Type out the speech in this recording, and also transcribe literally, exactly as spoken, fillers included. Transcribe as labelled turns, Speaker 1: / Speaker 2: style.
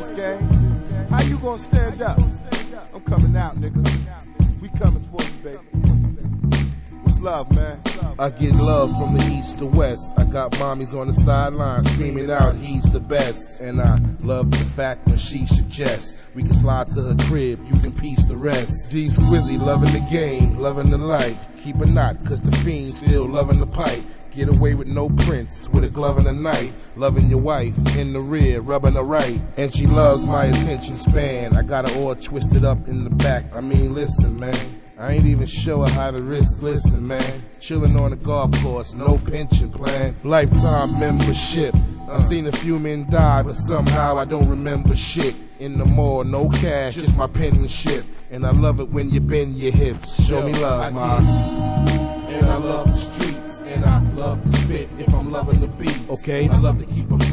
Speaker 1: this, gang. How you gonna stand up? I'm coming out, nigga. We coming for you, baby. What's love, man?
Speaker 2: I get love from the east to west. I got mommies on the sideline screaming out he's the best. And I love the fact when she suggests we can slide to her crib, you can piece the rest. D Squizzy loving the game, loving the life. Keep a knot cause the fiend still loving the pipe. Get away with no prints, with a glove and a knife. Loving your wife, in the rear, rubbing her right. And she loves my attention span. I got her all twisted up in the back. I mean, listen, man. I ain't even show her how the wrist glisten, man. Chillin' on the golf course, no pension plan. Lifetime membership. I seen a few men die, but somehow I don't remember shit. In the mall, no cash, just my penmanship. And I love it when you bend your hips. Show me love, ma. And I love the streets, and I love to spit if I'm loving the beats. Okay, I love to keep a